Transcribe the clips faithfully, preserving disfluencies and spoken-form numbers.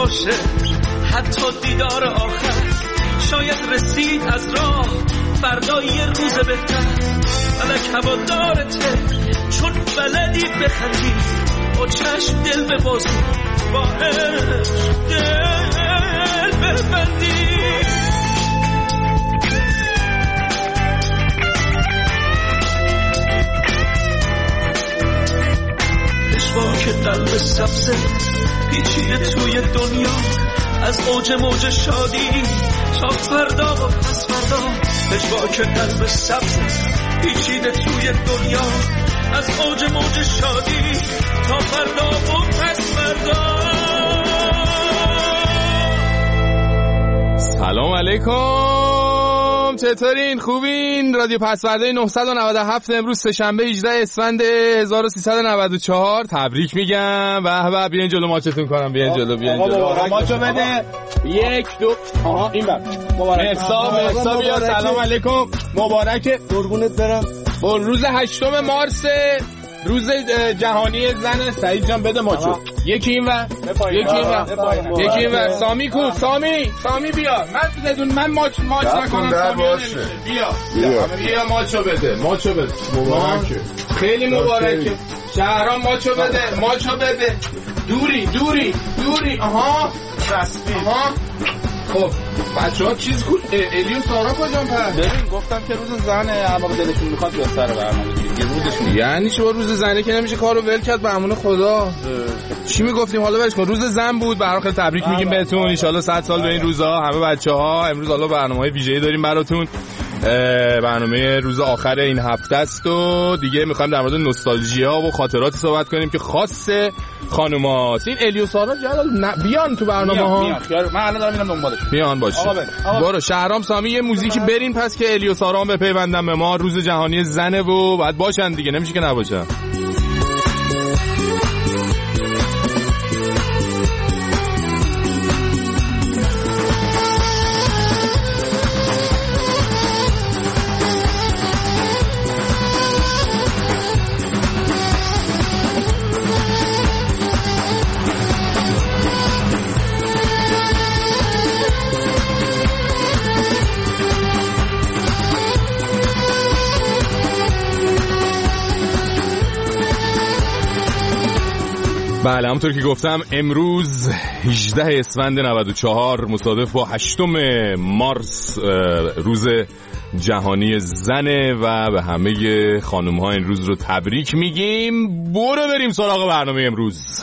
باشه حتی دیدار آخر، شاید رسید از راه فردا یه روز بهتر. فلک هوادارته چون بلدی بخندی، با چشم دل ببازی، با عشق دل ببندی. اشواک قلب سبزه پیچیده توی دنیا، از اوج موج شادی تا فردا و پس فردا. اشواک قلب سبزه پیچیده توی دنیا، از اوج موج شادی تا فردا و پس فردا. سلام علیکم، چطورین؟ خوبین؟ رادیو پسورده نهصد و نود و هفت امروز سه‌شنبه هجدهم اسفند هزار و سیصد و نود و چهار. تبریک میگم. به به، بیاین جلو ماچتون کنم، بیاین جلو، بیاین جلو. ماچو بده. یک دو آها این بر مبارک. مرسا مرسا بیا. سلام علیکم، مبارکه. قربونت برم. با روز هشتم مارس، روز جهانی زن. سعید جان بده ماچو. یکی این ور، یکی این ور، یکی این ور. سامی کو؟ سامی سامی بیا. من بدون من ماچ ماچ نکنم. سامی بیا بیا بیا ماچو بده، ماچو بده. مبارکه، خیلی مبارکه. شهرام ماچو بده، ماچو بده. دوری دوری دوری. آها رسمی. آها خب بچه‌ها چیز کو؟ الیو سارا کجا پس؟ ببین گفتم که روز زنه، اما دلشون میخواد بیاد سر برنامه دیگه. روزش یعنی چه؟ روز زنه که نمیشه کارو ول کرد به امون خدا. چی میگفتیم؟ حالا ولش کن. روز زن بود. برای خیلی تبریک میگیم بهتون. ان شاءالله صد سال به این روزا همه بچه‌ها. امروز حالا برنامه‌های ویژه‌ای داریم براتون. برنامه روز آخر این هفته است و دیگه میخوایم در مورد نوستالژیا و خاطراتی صحبت کنیم که خاص خانوماست. این الیو سارا جلال بیان تو برنامه ها. من الان دارم میرم دنبالش. بیان باشه. برو شهرام سامی یه موزیکی برین پس که الیو سارا هم بپیوندن به ما. روز جهانی زنه و بعد باشن دیگه، نمیشه که نباشن. بله همونطور که گفتم امروز هجدهم اسفند نود و چهار مصادف با هشتم مارس روز جهانی زنه و به همه خانم ها این روز رو تبریک میگیم. برو بریم سراغ برنامه امروز.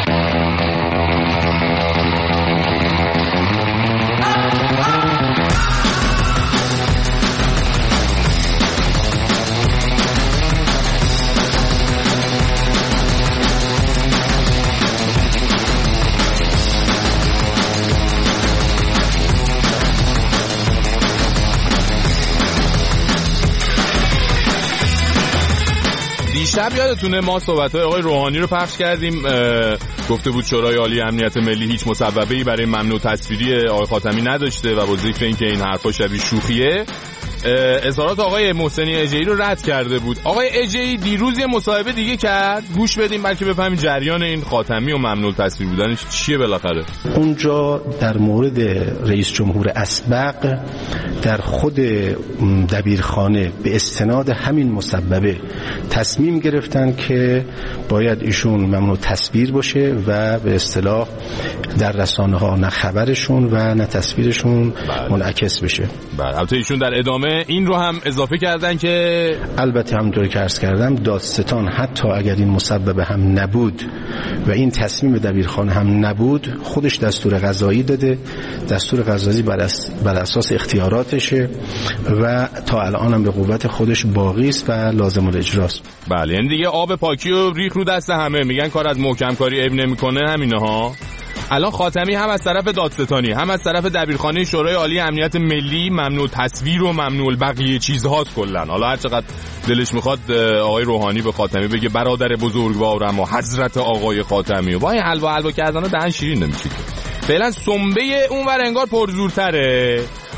شب یادتونه ما صحبت‌های آقای روحانی رو پخش کردیم. گفته بود شورای عالی امنیت ملی هیچ مسببه‌ای برای ممنوع تصویری آقای خاتمی نداشته و با ذکر اینکه این حرفا شبیه شوخیه، اظهارات آقای محسنی اجهی رو رد کرده بود. آقای اجهی دیروز یه مصاحبه دیگه کرد، گوش بدیم بلکه بفهمیم جریان این خاتمی و ممنوع تصویر بودنش چیه بالاخره. اونجا در مورد رئیس جمهور اسبق در خود دبیرخانه به استناد همین مسببه تصمیم گرفتن که باید ایشون ممنوع تصویر باشه و به اصطلاح در رسانه ها نه خبرشون و نه تصویرشون منعکس بشه. بله البته ایشون در ادامه این رو هم اضافه کردن که البته همونطور که عرض کردم دادستان حتی اگر این مسبب هم نبود و این تصمیم دبیرخانه هم نبود، خودش دستور قضایی داده، دستور قضایی بر, اس... بر اساس اختیاراتشه و تا الان هم به قوت خودش باقی است و لازم الاجراست. بله یعنی دیگه آب پاکی و ریخ رو دست همه. میگن کار از محکم کاری عیب نمیکنه همینه ها. الان خاتمی هم از طرف دادستانی هم از طرف دبیرخانه شورای عالی امنیت ملی ممنوع تصویر و ممنوع بقیه چیزهاست کلا. حالا هر چقدر دلش میخواد آقای روحانی به خاتمی بگه برادر بزرگوارم و حضرت آقای خاتمی و با این حلوا حلوا کردن دهن شیرین نمیشه. فعلا سنبه اونور انگار پرزورتره.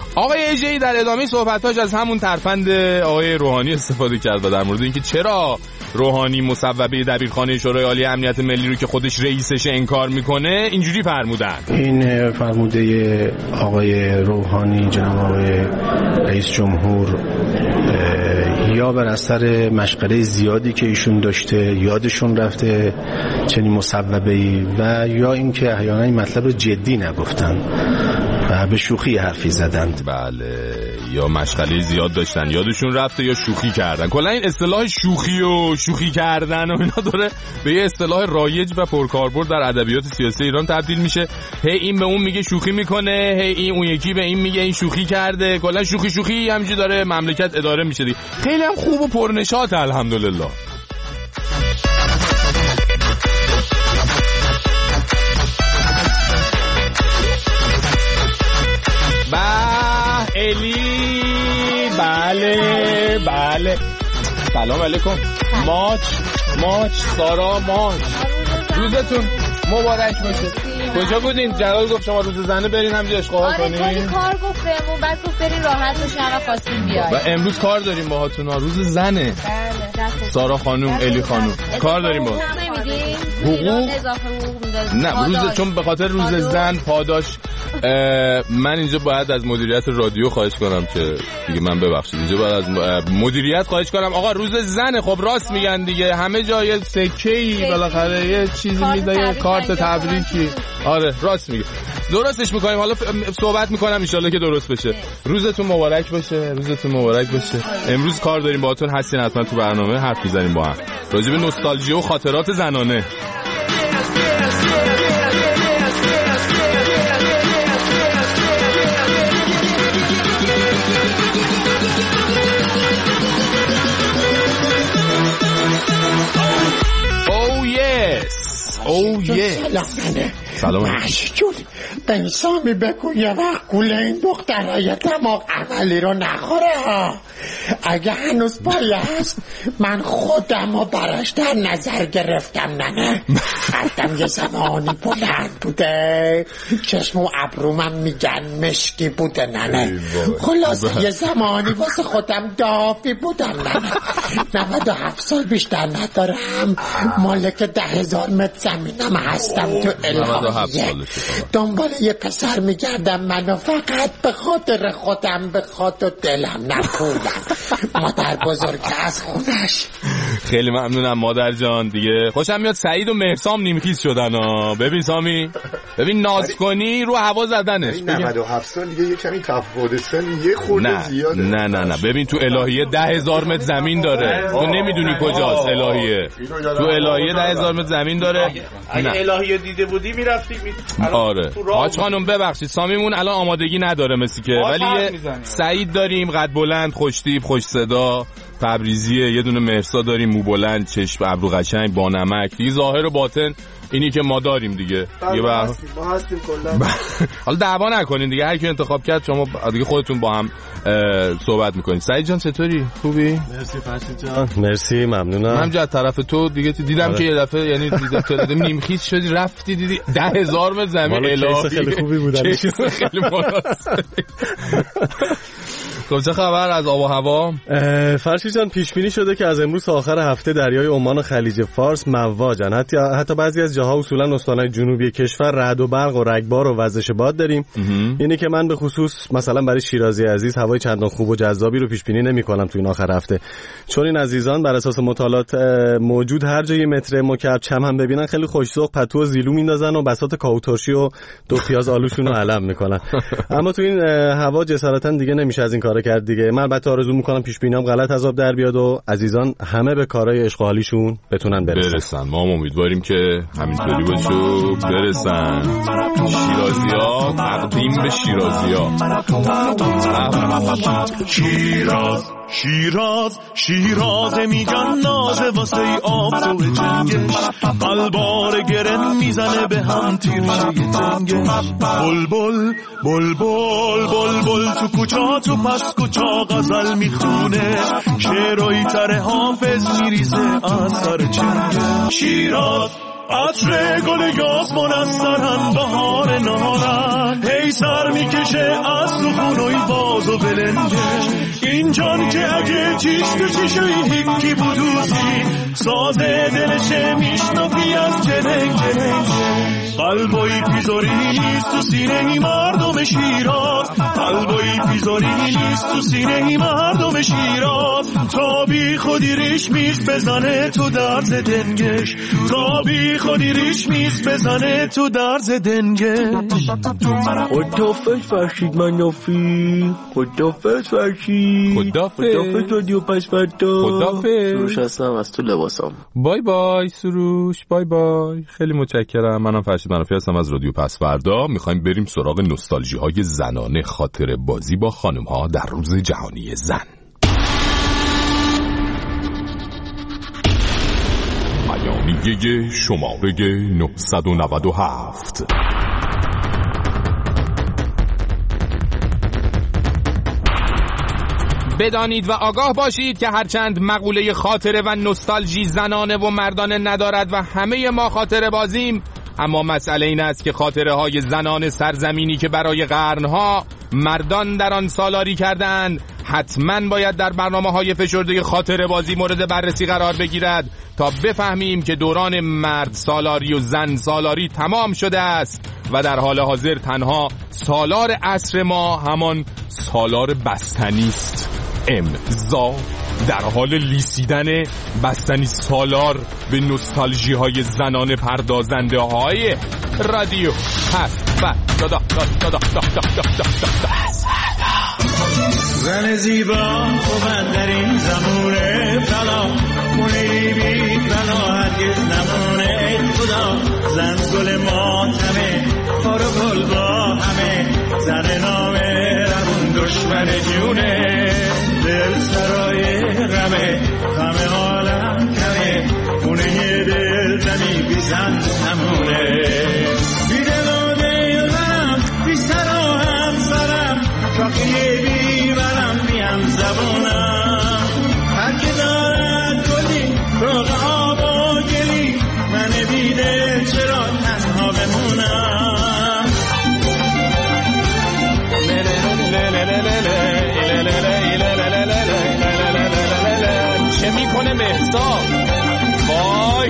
آقای اژه‌ای در ادامه صحبتاش از همون ترفند آقای روحانی استفاده کرد و در مورد اینکه چرا روحانی مصوبه دبیرخانه شورای عالی امنیت ملی رو که خودش رئیسش انکار میکنه اینجوری فرمودن. این فرموده آقای روحانی، جناب آقای رئیس جمهور، یا بر اثر مشغله زیادی که ایشون داشته یادشون رفته چنین مصوبه‌ای، و یا اینکه احیانا این مطلب رو جدی نگفتن و به شوخی حرفی زدند. بله، یا مشغله زیاد داشتن یادشون رفته یا شوخی کردن. کلا این اصطلاح شوخی و شوخی کردن و اینا داره به یه اصطلاح رایج و پرکاربرد در ادبیات سیاسی ایران تبدیل میشه. هی این به اون میگه شوخی میکنه، هی این اون یکی به این میگه این شوخی کرده. کلا شوخی شوخی همینجوری داره مملکت اداره میشه دیگه. خیلی هم خوب و پرنشاط الحمدلله. با الی، بله بله، سلام علیکم. ماچ ماچ سارا ماچ، روزتون مبارک باشه. کجا بودین؟ جلال گفت شما روز زنه برین همینجا اشغال کنین. آره کار گفت بهمون، بعد گفت برین راحت بشین، الان خواستیم بیاین. و امروز کار داریم باهاتون، روز زنه. بله. سارا خانوم، الی خانوم کار داریم با. حقوق اضافه حقوق نه روز، چون به خاطر روز زن پاداش من اینجا باید از مدیریت رادیو خواهش کنم که دیگه من ببخشید اینجا باید از مدیریت خواهش کنم آقا روز زنه. خب راست میگن دیگه، همه جا یه سکه‌ای بالاخره یه چیزی میده، یه کارت تبریکی. آره راست میگه، درستش میکنیم. حالا صحبت میکنم ان شاءالله که درست بشه. روزتون مبارک باشه، روزتون مبارک باشه. امروز کار داریم باهاتون، هستین حتما تو برنامه حرف میزنیم با هم راجع به نوستالژی و خاطرات زنانه. او یه سلام مشجون به سامی بگو یه وقت گوله این دخترهای دماغ عملی رو نخوره ها. اگه هنوز پایی هست من خودم رو براش در نظر گرفتم. ننه خردم یه زمانی بلند بوده، چشم و ابرومم میگن مشکی بوده. ننه خلاصه یه زمانی واسه خودم دافی بودم. ننه نود و هفت سال بیشتر ندارم، مالک ده هزار متر زمینم هستم تو الهیه، دنبال یه پسر میگردم، منو فقط به خاطر خودم به خاطر دلم نکودم. مادر بزرگ از خونش. خیلی ممنونم مادر جان. دیگه خوشم میاد سعید و مهرسام نیمخیز شدن ها. ببین سامی، ببین ناز کنی رو هوا زدنش. نود و هفت سال دیگه یه کمی تفاوت سن یه خورده زیاده. نه نه نه ببین تو الهیه ده هزار متر زمین داره، تو نمیدونی کجاست الهیه. تو الهیه ده هزار متر زمین داره. اگه الهیه دیده بودی میرفتی می... آره حاج خانم ببخشید سامیمون الان آمادگی نداره مثل که، ولی سعید داریم قد بلند، خوش تیپ، خوش صدا، تبریزیه. یه دونه مهرسا داریم مو بلند، چشم ابرو قشنگ، با نمک. دیگه ظاهر و باطن اینی که ما داریم دیگه. یه ما هستیم ما هستیم کلا. حالا دعوا نکنین دیگه، هر کی انتخاب کرد شما دیگه خودتون با هم صحبت میکنین. سعید جان چطوری؟ خوبی؟ مرسی فرشید جان. مرسی ممنونم. من از طرف تو دیگه دیدم که یه دفعه یعنی دیدم تو دیدم نیمخیز شدی رفتی دیدی ده هزار متر زمین الهی. خیلی خوبی بودن. خیلی بالاست. خب چه خبر از آب و هوا؟ فرشید جان پیش بینی شده که از امروز تا آخر هفته دریای عمان و خلیج فارس مواجن. حتی حتی بعضی از جاها اصولا استانهای جنوبی کشور رعد و برق و رگبار و وزش باد داریم. اینه که من به خصوص مثلا برای شیرازی عزیز هوای چندان خوب و جذابی رو پیش بینی نمی‌کنم تو این آخر هفته، چون این عزیزان بر اساس مطالعات موجود هر جای متر مکعب چم هم ببینن خیلی خوش‌ذوق پتو و زیلو میندازن و بساط کاوتورشی و دو پیاز آلوشون رو علم میکنن. اما تو این هوا جسارتا دیگه نمیشه از این کارا کرد دیگه. من البته آرزو میکنم پیش بینیام غلط از آب در بیاد و عزیزان همه به کارهای اشغالیشون بتونن برسن. برسن. ما هم امیدواریم که همینطوری باشه برسن. شیرازی‌ها تقدیم به شیرازی‌ها. شیراز شیراز شیراز میگن نازه واسه ای آب تو جنگش، قلبار گرم میزنه به هم تیرشه تنگش. بل بل بل بل بل بل تو کوچا تو پس کوچا غزل میخونه، شعرهای تر حافظ میریزه از سر چنگش. شیراز عطر گل یاس منسترن بهار نهارن هی سر میکشه از سخونوی باز و بلنجش این جان که اگه چیش تو چیشوی هیکی بودوزی سازه دلشه میشنافی از جنگ جنگ قلبایی پیزاری نیست تو سینه ای مردم شیراز قلبایی پیزاری نیست تو سینه ای مردم شیراز تا بی خودی ریش میز بزنه تو درز دنگش تا بی خودی ریش میز بزنه تو درز دنگش خدافز فرشید منافی خدافز فرشید خدافز رادیو پس فردا خدافز سروش هستم از تو لباسام. بای بای سروش، بای بای، خیلی متشکرم. منم فرشید منافی هستم از رادیو پس فردا. میخوایم بریم سراغ نوستالژی های زنانه، خاطر بازی با خانم ها در روز جهانی زن. بیانیه شماره نهصد و نود و هفت. بدانید و آگاه باشید که هرچند مقوله خاطره و نوستالژی زنانه و مردانه ندارد و همه ما خاطره بازیم، اما مسئله این است که خاطره های زنان سرزمینی که برای قرنها مردان در آن سالاری کردند حتما باید در برنامه های فشرده خاطره بازی مورد بررسی قرار بگیرد تا بفهمیم که دوران مرد سالاری و زن سالاری تمام شده است و در حال حاضر تنها سالار عصر ما همان سالار بستنی است. امضا در حال لیسیدن بستنی سالار به نوستالژی های زنان پردازنده های رادیو هست. دا دا دا دا دا دا دا دا دا. زن زیبا خوبن در این زمونه فلا خونه بی فلا هرگز نمونه خدا زن گل ماتمه خار و گل با همه زن نامه رمون دشمن جونه دل سرای غمه غم عالم کمه خونه دل زنی بی زن نمونه بی دل و دلم بی سر و همسرم شاقیه بی برم بیم زبانم هر که دارد گلی روغ آب و گلی من بی دل چرا تنها بمونم چه میکنه مهسا؟ وای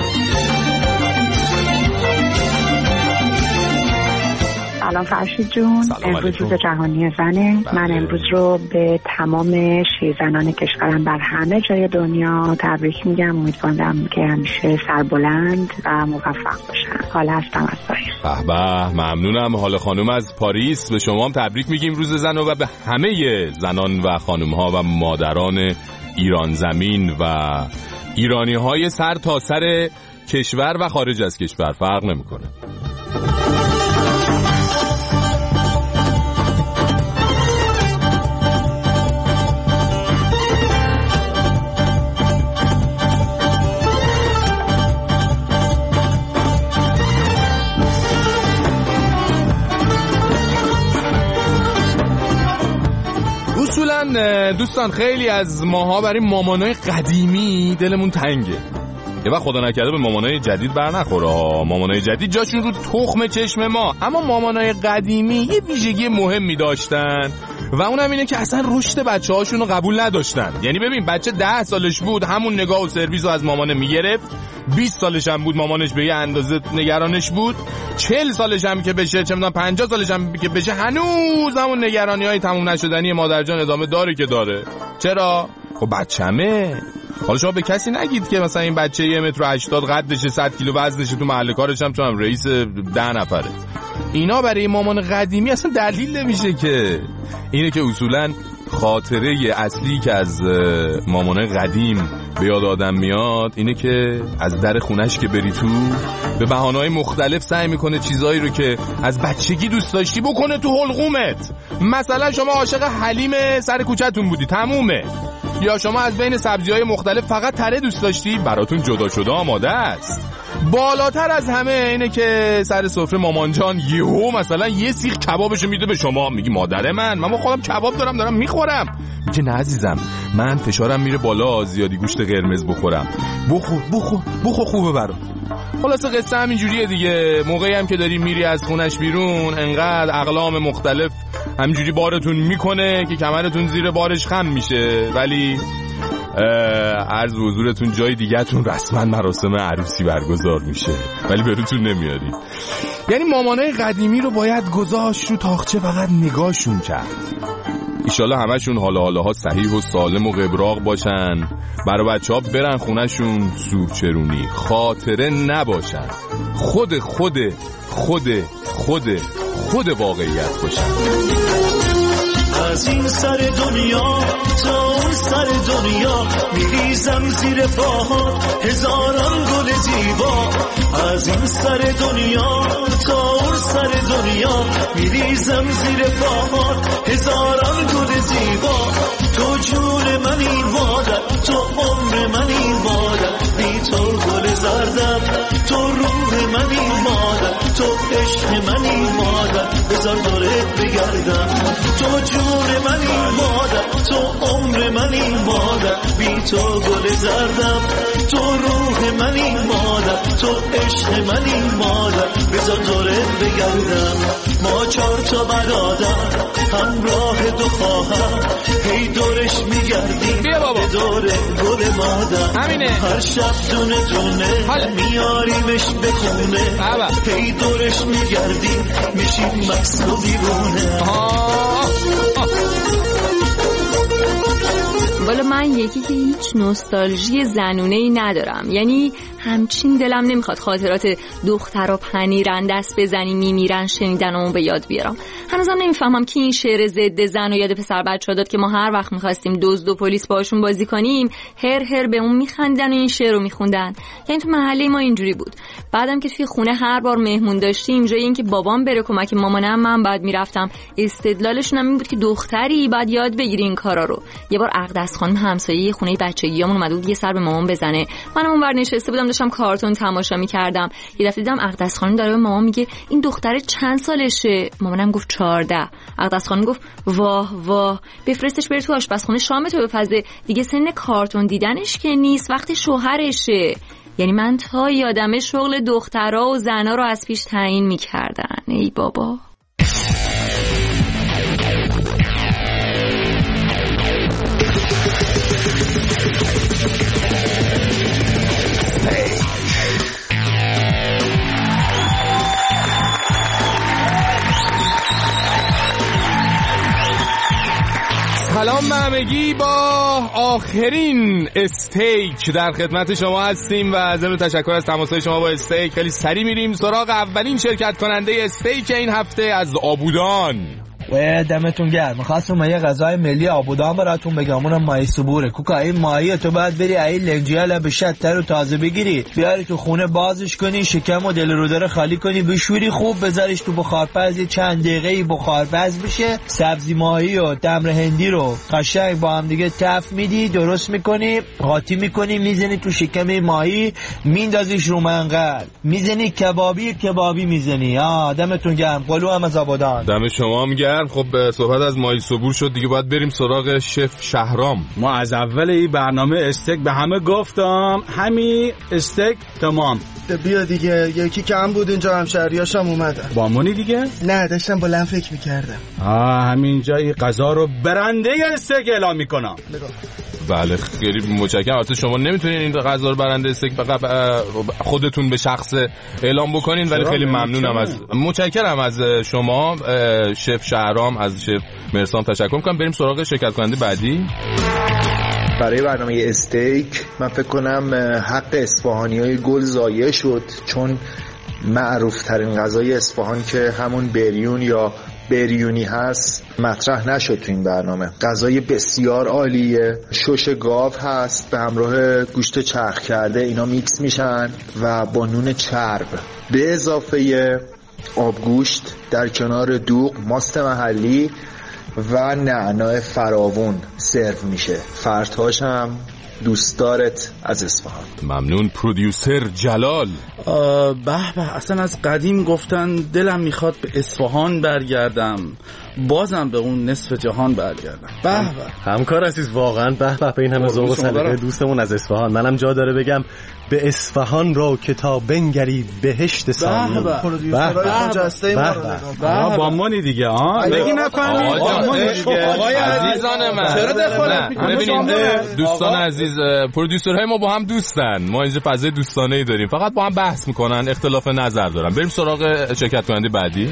سلام فرشید جون، امروز روز جهانی زنه. من امروز رو به تمام شیرزنان کشورم بر همه جای دنیا تبریک میگم. امیدوارم که همیشه سربلند و موفق باشن. حالا هستم از پاریس. به به، ممنونم. حالا خانم از پاریس، به شما هم تبریک میگیم روز زن و به همه زنان و خانم ها و مادران ایران زمین و ایرانی های سر تا سر کشور و خارج از کشور، فرق نمیکنه. دوستان خیلی از ماها برای مامانای قدیمی دلمون تنگه. یه وقت خدا نکرده به مامانای جدید بر نخوره ها. مامانای جدید جاشون رو تخم چشم ما، اما مامانای قدیمی یه ویژگی مهمی داشتن و اونم اینه که اصلا رشد بچه هاشون رو قبول نداشتن. یعنی ببین بچه ده سالش بود همون نگاه و سرویس رو از مامانه میگرفت، بیست سالش هم بود مامانش به یه اندازه نگرانش بود، چهل سالش هم که بشه، چه میدونم پنجاه سالش هم که بشه، هنوز همون نگرانی های تموم نشدنی مادرجان ادامه داره که داره. چرا؟ خب بچه‌مه. حالا شما به کسی نگید که مثلا این بچه یه متر و هشتاد قدشه، صد کیلو وزنشه، تو محل کارش هم چون رئیس ده نفره. اینا برای مامان قدیمی اصلا دلیل نمیشه که. اینه که اصولا خاطره اصلی که از مامانه قدیم به یاد آدم میاد اینه که از در خونش که بری تو به بهانه‌های مختلف سعی میکنه چیزایی رو که از بچگی دوست داشتی بکنه تو حلقومت. مثلا شما عاشق حلیم سر کوچه‌تون بودی، تمومه. یا شما از بین سبزی‌های مختلف فقط تره دوست داشتی، براتون جدا شده آماده است. بالاتر از همه اینه که سر سفره مامان جان یهو مثلا یه سیخ کبابشو میده به شما، میگی مادر من من خودم کباب دارم دارم میخورم. میگه نه عزیزم من فشارم میره بالا، زیادی گوشت قرمز بخورم. بخور بخور بخور خوبه برام. خلاصه قصه همینجوریه دیگه. موقعی هم که داری میری از خونش بیرون انقدر اقلام مختلف همینجوری بارتون میکنه که کمرتون زیر بارش خم میشه، ولی عرض به حضورتون جای دیگه‌تون رسما مراسم عروسی برگزار میشه ولی بهتون نمیارید. یعنی مامانای قدیمی رو باید گذاشت رو تاخچه فقط نگاهشون کرد. ایشالله همشون حالا حالا ها صحیح و سالم و قبراق باشن، برای بچه ها برن خونشون سوچرونی خاطره نباشن، خود خود خود خود خود واقعیت باشن. از این سر دنیا تا اون سر دنیا میریزم زیر پاهات هزاران گل زیبا. از این سر دنیا تا اون سر دنیا میریزم زیر پاهات هزاران گل زیبا. تو جون منی مادر، تو عمر منی مادر، بی تو گل زردم، تو روح منی مادر، تو عشق منی مادر، بذار دورت بگردم. تو جون منی مادر، تو عمر منی مادر، بی تو گل زردم، تو روح منی مادر، تو عشق منی مادر، بذار دورت بگردم. ما چهار تا برادر همراه دو خواهر هی دورش میگردیم به دور گل مادر. همینه. هر شب دونه دونه میاریمش به خونه هی دورش میگردیم میشیم مست و دیوونه. والا من یکی که هیچ نوستالژی زنونه‌ای ندارم، یعنی همچین دلم نمیخواد خاطرات دختر و پنیرن دست بزنی میمیرن شنیدن اون به یاد بیارم. هنوزم نمیفهمم که این شعر ضد زن و یاد پسر بچه‌ها داد که ما هر وقت میخواستیم دزد و پلیس باشون بازی کنیم هر هر به اون میخندن و این شعر رو میخوندن. یعنی تو محله ما اینجوری بود. بعدم که توی خونه هر بار مهمون داشتیم جای اینکه بابام بره کمک مامانم من بعد میرفتم. استدلالشون هم این بود که دختری بعد یاد بگیری این کارا رو. یه بار عقدس خانم همسایه خونه بچگیامون اومد بود یه سر به مامان بزنه. منم اونور نشسته بودم داشتم کارتون تماشا می‌کردم. یه دفعه دیدم عقدس خانم داره به مامان میگه این دختره چند سالشه؟ مامانم گفت چهارده. عقدس خانم گفت واه واه بفرستش بره تو آشپزخونه شامتو بپزه، دیگه سن کارتون دیدنش که نیست، وقت شوهرشه. یعنی من تا یادمه شغل دخترها و زنا رو از پیش تعیین می‌کردن. ای بابا. سلام همگی، با آخرین استیک در خدمت شما هستیم و ضمن تشکر از تماسهای شما با استیک خیلی سریع میریم سراغ اولین شرکت کننده استیک این هفته از آبودان. و دمتون گرم. می‌خواستم من یه غذای ملی آبودان براتون بگم، اونم ماهی صبوره. کوکا این ماهی تو باید بری این لنجیال به شتر رو تازه بگیری، بیاری تو خونه بازش کنی، شکم و دل رو داره خالی کنی، بشوری خوب، بذاریش تو بخارپز چند دقیقه بخارپز بشه. سبزی ماهی و تمر هندی رو قشنگ با هم دیگه تف میدی، درست میکنی، قاطی میکنی، میزنی تو شکم ماهی، میندازیش رو منقل، میزنی کبابی کبابی میزنی. آ دمتون گرم. قلو هم از آبادان. دم شما هم گرم. خب صحبت از ماهی صبور شد دیگه، باید بریم سراغ شف شهرام. ما از اول این برنامه استیک به همه گفتم، همین استیک تمام. بیا دیگه، یکی کم بود اینجا، همشهریاشم اومدن. بامونی دیگه؟ نه داشتم بلند فکر میکردم. آه همینجا این غذا رو برنده استیک اعلام میکنم. بله خیلی متشکرم. البته شما نمیتونین این غذا رو برنده استیک فقط خودتون به شخص اعلام بکنین، ولی خیلی ممنونم از متشکرم از شما شف شهرام، از شف مرسام تشکر میکنم. بریم سراغ شرکت کننده بعدی. برای برنامه استیک من فکر کنم حق اصفهانیای گل ضایع شد، چون معروف ترین غذای اصفهان که همون بریون یا بریونی هست مطرح نشد تو این برنامه. غذای بسیار عالیه، شش گاو هست به همراه گوشت چرخ کرده، اینا میکس میشن و با نون چرب به اضافه آبگوشت در کنار دوغ، ماست محلی و نعناع فراوون سرو میشه. فرتاش هم دوستدارت از اصفهان. ممنون. پرودیوسر جلال. به به، اصلا از قدیم گفتن دلم میخواد به اصفهان برگردم، بازم به اون نصف جهان برگردم. به به همکار عزیز، واقعا به به به این همه ذوق و سلیقه دوستمون از اصفهان. منم جا داره بگم به اصفهان رو که تا بنگرید بهشت سامی. به به پرودیوسرای خجسته ما با مانی دیگه. ها بگی نفهمید آقای عزیزان من. چرا دخالت میکنید؟ ببینید دوستان عزیز، پرودیوسرهای ما با هم دوستن، ما اینجا فضای دوستانه‌ای داریم، فقط با هم بحث میکنن، اختلاف نظر دارن. بریم سراغ شرکت کننده بعدی.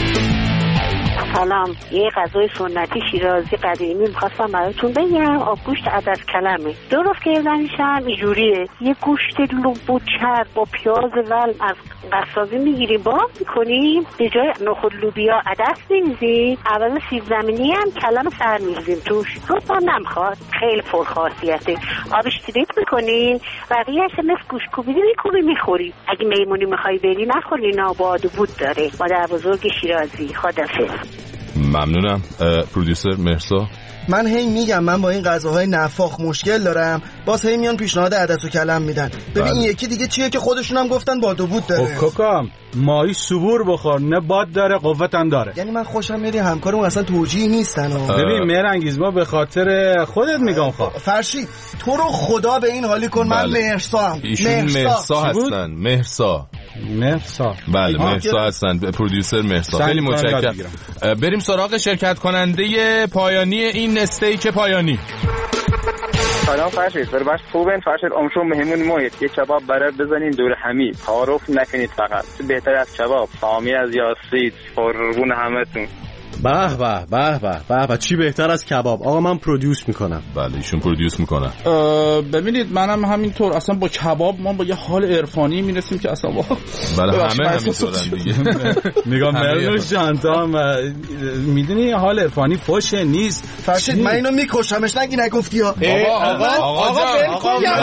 سلام، یه غذای سنتی شیرازی قدیمی می‌خواستم براتون بگم. آبگوشت عدس کلمه. درست کردنش هم اینجوریه، یه گوشت لوب و چرب با پیاز ول از قصابی میگیریم، با میکنیم، به جای نخود لوبیا عدس می‌ریزیم، اول سیب زمینی هم کلم سر می‌ریزیم توش، لطفا نمیخواد، خیلی پرخاصیته. آبش تریت می‌کنین، بقیه‌اش مثل گوشت کوبیده می‌کوبی می‌خوری. اگه میمونی می‌خوای بری نخوری، ناباد و بود داره. مادر بزرگ شیرازی. خدافظ. ممنونم. پرودیوسر مرسا. من هی میگم من با این غذاهای نفاخ مشکل دارم، باز هی میان پیشنهاد عدس و کلم میدن. ببین این یکی دیگه چیه که خودشون هم گفتن باد و بود داره. کوکام ماهی صبور بخور، نه باد داره قوت هم داره. یعنی من خوشم میاد همکارم اصلا توجیه نیستن. ببین مهرنگیز، ما به خاطر خودت میگم. خب فرشید تو رو خدا به این حالی کن. من مهرسا هم. ایشون مهرسا هستن. مهرسا مهرسا بله مهرسا هستن. پرودیوسر مهرسا. خیلی متشکرم. بریم سراغ شرکت کننده پایانی این استیک پایانی. سلام فرشید، بر باش خوبن فرشید. امشو مهمون مایید، یه کباب برای بزنین دور همی، تعارف نکنید، فقط بهتر از کباب سامی از یاسید. قربون همتون. به به به به به به چی بهتر از کباب. آقا من پرودیوس میکنم. بله ایشون پرودیوس میکنن. ببینید منم همینطور، اصلا با کباب ما با یه حال عرفانی میرسیم که اصلا واقعا بله همه همینطورن دیگه. میگم مرنوش جان تا میدونی حال عرفانی فوشه نیست. فرشید من اینو میکشمش، نگی نگفتی ها. آقا آقا آقا بلکن یا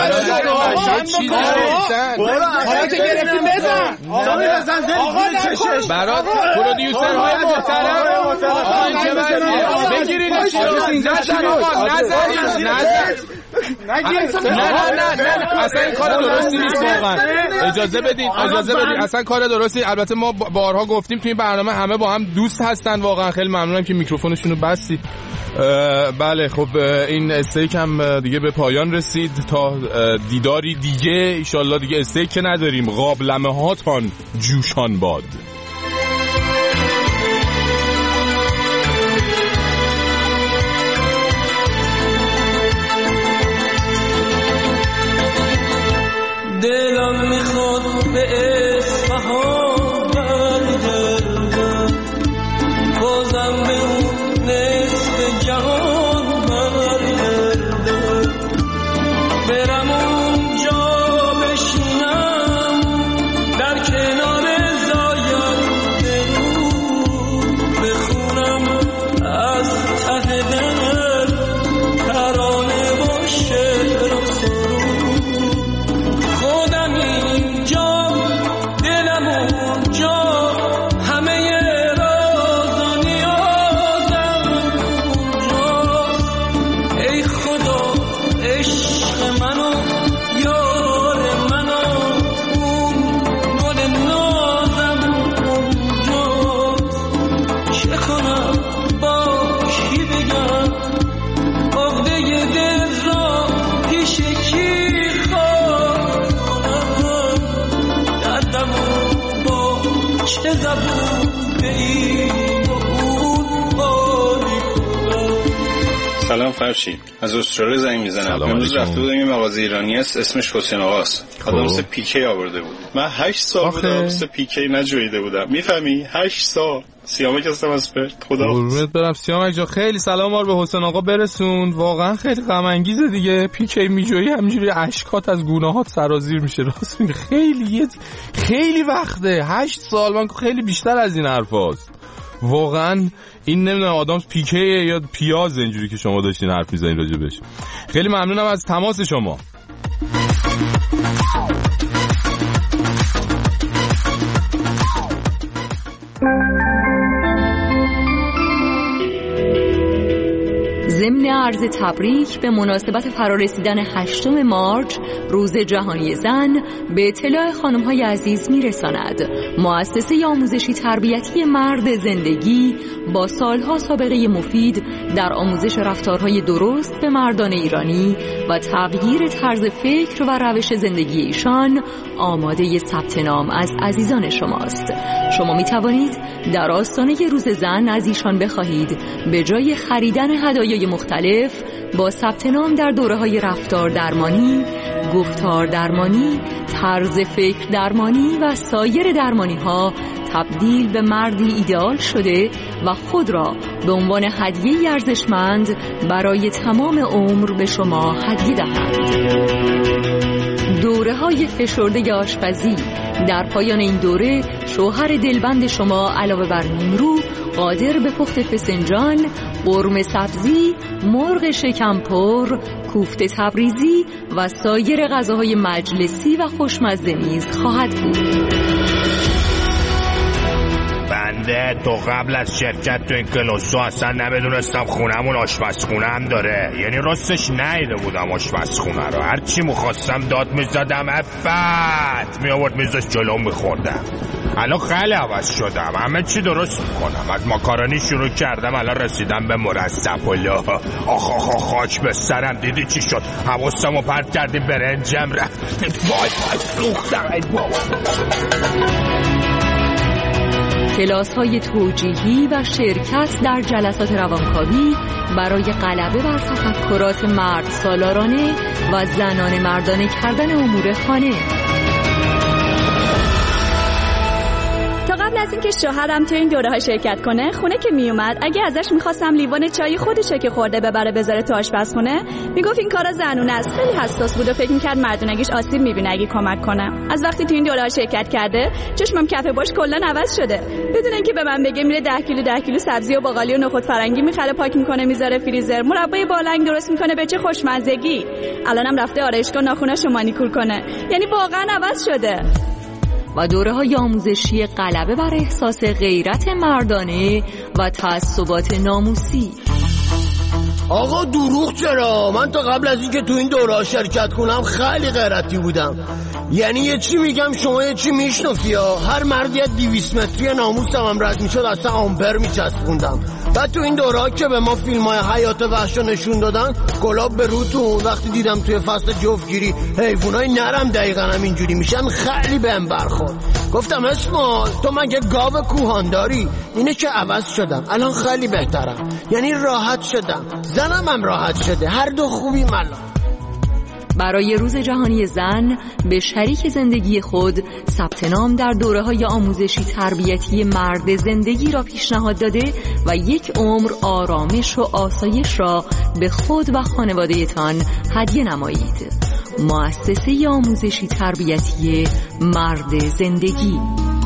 حالا که گرفتی بزن آقا بزن زیر چشش برات پرودیوسرهای محترم. آقا این چه وضعیه؟ بگیرید اینجا نزن آقا نزنید نزن نه نه نه اصلا این کار درستی نیست واقعا. اجازه بدین اجازه بدین اصلا کار درستی. البته ما بارها گفتیم توی این برنامه همه با هم دوست هستن. واقعا خیلی ممنونم که میکروفونشون رو بستید. بله خب این استیک هم دیگه به پایان رسید. تا دیداری دیگه ایشالله دیگه استیک که نداریم، قابلمه هاتان جوشان باد. دلم میخواد به اصفهان برگردم، بازم به اون نصف جهان برگردم، برم اونجا بشینم در کنار زاینده رو، بخونم از ته دل ترانه و شعر و سرود. خودم اینجا دلم اونجا، همه راز و نیازم اونجاست. ای خدا عشق منو یار منو، اون گل نازم اونجاست. چه کنم با کی بگم عقده دل را پیش کی چه زبون به این و اون حالی کنم. سلام فرشید، از استرالیا زنگ میزنم. امروز رفته بودم یه مغازه ایرانی است اسمش حسین آقاست. آدم مثل پیکی آورده بود. من هشت سال بودم مثل پیکی نجویده بودم، میفهمی؟ هشت سال سیامک هستم از پرت. خدا قربونت برم سیامک جان. خیلی سلام ما رو به حسین آقا برسون. واقعا خیلی غم انگیزه دیگه. پیکی میجویی همینجوری اشکات از گونه‌هات سرازیر میشه. راست میگه خیلی خیلی وقته. هشت سال من خیلی بیشتر از این حرفاست. واقعا این نمیدونم آدم پیکه یا پیاز اینجوری که شما داشتین حرف میزنین راجع بهش. خیلی ممنونم از تماس شما. ضمن عرض تبریک به مناسبت فرارسیدن هشتم مارس روز جهانی زن به اطلاع خانم‌های عزیز می‌رساند. مؤسسه آموزشی تربیتی مرد زندگی با سالها سابقه مفید در آموزش رفتارهای درست به مردان ایرانی و تغییر طرز فکر و روش زندگی ایشان آماده ثبت نام از عزیزان شماست. شما می توانید در آستانه روز زن از ایشان بخواهید به جای خریدن هدایای مختلف با ثبت نام در دوره‌های رفتار درمانی، گفتار درمانی، طرز فکر درمانی و سایر درمانی‌ها تبدیل به مردی ایدئال شده و خود را به عنوان هدیه ارزشمند برای تمام عمر به شما هدیه دهند. دوره‌های فشرده آشپزی. در پایان این دوره شوهر دلبند شما علاوه بر نیمرو قادر به پخت فسنجان، قرمه سبزی، مرغ شکمپر، کوفته تبریزی و سایر غذاهای مجلسی و خوشمزه نیز خواهد بود. بنده تو قبل از شرکت تو این کلاسو اصلا نمیدونستم خونمون آشپزخونه هم داره. یعنی راستش نیده بودم آشپزخونه رو. هرچی مخواستم داد میزدم افت می آورد میزش جلو میخوردم. الان خیلی عوض شدم، همه چی درست میکنم. از ماکارونی شروع کردم الان رسیدم به مرسب پلو. آخ آخ آخ خاک به سرم. دیدی چی شد؟ حواسمو پرت کردی برنجم رفت. وای وای سوختم ای بابا. کلاس‌های توجیهی و شرکت در جلسات روانکاوی برای غلبه بر تفکرات مرد سالارانه و زنان مردانه کردن امور خانه. تا قبل از اینکه شوهرم تو این دوره‌ها شرکت کنه، خونه که میومد اگه ازش می‌خواستم لیوان چای خودشه که خورده ببره بذاره تو آشپزخونه، میگفت این کارا زنونه است. خیلی حساس بود و فکر می‌کرد مردونگیش آسیب می‌بینه اگه کمک کنم. از وقتی تو این دوره‌ها شرکت کرده، چشمم کف باش کلا عوض شده. بدون اینکه به من بگه میره ده کیلو ده کیلو سبزی و باقالی و نخود فرنگی می‌خره، پاک می‌کنه میذاره فریزر، مربای بالنگ درست می‌کنه به چه خوشمزگی. الانم رفته آرایشگاه ناخوناشو مانیکور کنه. یعنی واقعا عوض شده. و دوره‌های آموزشی غلبه بر احساس غیرت مردانه و تعصبات ناموسی. آقا دروغ چرا؟ من تا قبل از اینکه تو این دوره‌ها شرکت کنم خیلی غیرتی بودم. یعنی یه چی میگم شما یه چی میشنفی ها. هر مردی از دیویس متری ناموسم هم رد میشد اصلا آمپر میچسبوندم. بعد تو این دوره‌ها که به ما فیلم های حیات وحش نشون دادن، گلاب به روتون وقتی دیدم توی فصل جفتگیری حیوانای نرم دقیقا هم اینجوری میشن خیلی بهم برخورد. گفتم اسمال تو مگه گاو کوهان داری؟ اینه که عوض شدم، الان خیلی بهترم. یعنی راحت شدم، زنم هم راحت شده، هر دو خوبی ملا. برای روز جهانی زن به شریک زندگی خود ثبت نام در دوره‌های آموزشی تربیتی مرد زندگی را پیشنهاد داده و یک عمر آرامش و آسایش را به خود و خانواده‌تان هدیه نمایید. مؤسسه آموزشی تربیتی مرد زندگی.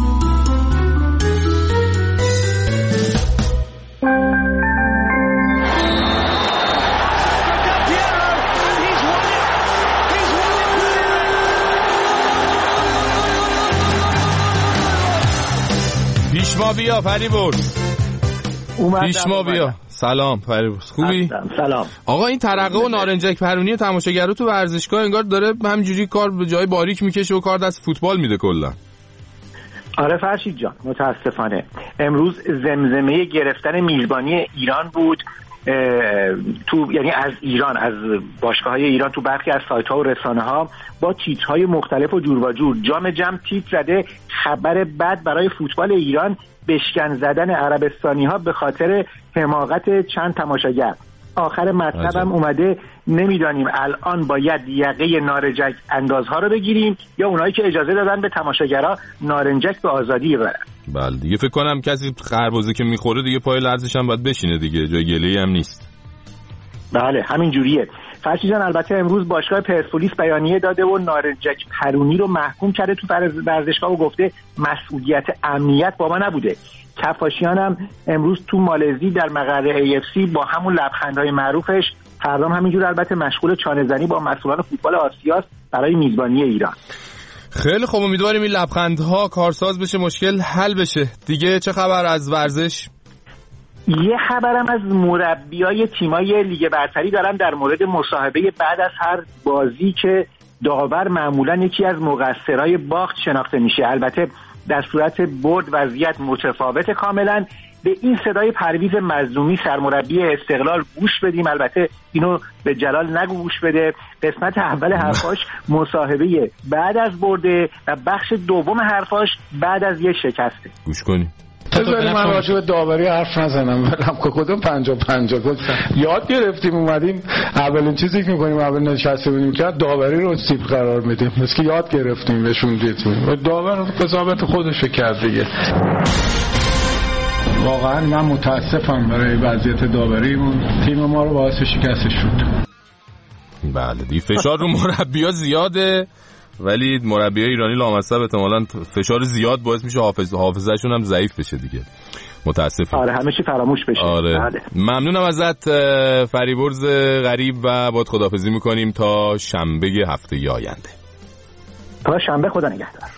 پیشما بیا فریبرز. پیشما بیا. سلام فریبرز، خوبی؟ سلام. آقا این ترقه و نارنجک پرونی تماشاگرا تو ورزشگاه انگار داره همینجوری کار به جای باریک میکشه و کار دست فوتبال میده کلا. آره فرشید جان، متاسفانه امروز زمزمه گرفتن میزبانی ایران بود تو، یعنی از ایران، از باشگاه‌های ایران تو برخی از سایت‌ها و رسانه‌ها با تیترهای مختلف و جور و جور جام جم تیتر زده خبر بد برای فوتبال ایران، بشکن زدن عربستانی‌ها به خاطر حماقت چند تماشاگر. آخر مطلب هم اومده نمیدانیم الان باید یقه نارنجک اندازها رو بگیریم یا اونایی که اجازه دادن به تماشاگرها نارنجک به آزادی ببرن. بله دیگه فکر کنم کسی خربزه که میخوره دیگه پای لرزش هم باید بشینه دیگه، جای گله‌ای هم نیست. بله همین جوریه. فرشی جان البته امروز باشگاه پرسپولیس بیانیه داده و نارنجک پرونی رو محکوم کرده تو ورزشگاه و گفته مسئولیت امنیت با ما نبوده. کفاشیان هم امروز تو مالزی در مقر ای اف سی با همون لبخندهای معروفش فردا همینجور البته مشغول چانه‌زنی با مسئولان فوتبال آسیاست برای میزبانی ایران. خیلی خوب، امیدواریم این لبخندها کارساز بشه، مشکل حل بشه. دیگه چه خبر از ورزش؟ یه خبرم از مربیای تیمای لیگ برتری دارم در مورد مصاحبه بعد از هر بازی که داور معمولا یکی از مقصرای باخت شناخته میشه. البته در صورت برد وضعیت متفاوت کاملا. به این صدای پرویز مظلومی سرمربی استقلال گوش بدیم. البته اینو به جلال نگو گوش بده. قسمت اول حرفاش مصاحبه بعد از برده و بخش دوم حرفاش بعد از یه شکسته. گوش کنیم. بذاری من راجع به داوری حرف نزنم، ولم که کدوم پنجا پنجا گل یاد گرفتیم اومدیم اولین چیزی که میکنیم اول نشسته بودیم که داوری رو سیب قرار میدیم، مثل که یاد گرفتیم بهشون دیدیم داور قضاوت خودش کرد دیگه. واقعا من متاسفم برای وضعیت داوریمون، تیم ما رو باعث شکستش شد. بله دی فشار رو مربی‌ها زیاده، ولی مربیای ایرانی لامصب احتمالاً فشار زیاد باعث میشه حافظ حافظه‌شون هم ضعیف بشه دیگه. متاسفم. آره همه چی فراموش بشه. آره. بله. ممنونم ازت فریبرز غریب و باهات خداحافظی میکنیم تا شنبه هفته آینده. تا شنبه خدا نگهدار.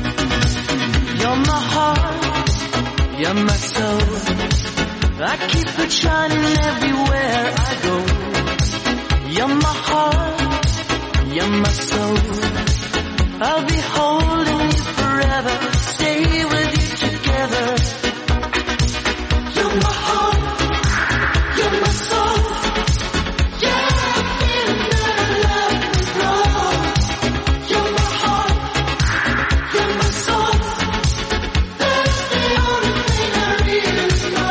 You're my soul. I keep it shining everywhere I go. You're my heart. You're my soul. I'll be holding you forever. Stay with you together. You're my heart. You're my soul. Yeah, I feel that love is wrong. You're my heart. You're my soul. That's the only thing I really know.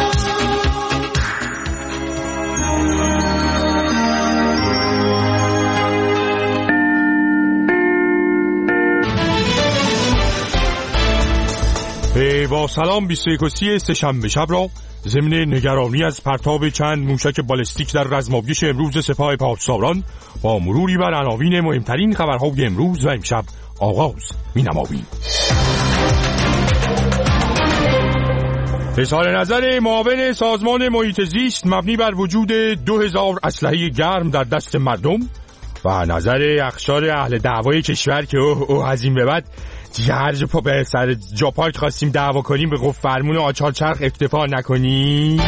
با سلام بیست و یکم سه‌شنبه شب را ضمن نگرانی از پرتاب چند موشک بالستیک در رزمافگیش امروز سپاه پاسداران با مروری بر عناوین مهمترین خبرهای امروز و امشب آغاز می‌نماییم. اظهار نظر معاون سازمان محیط زیست مبنی بر وجود دو هزار اسلحه گرم در دست مردم و نظر اخشار اهل دعوای کشور که اوه اوه از این به بعد هر جا پا به سر جا پارک خواستیم دعوا کنیم به گفت فرمون آچار چرخ اکتفا نکنیم.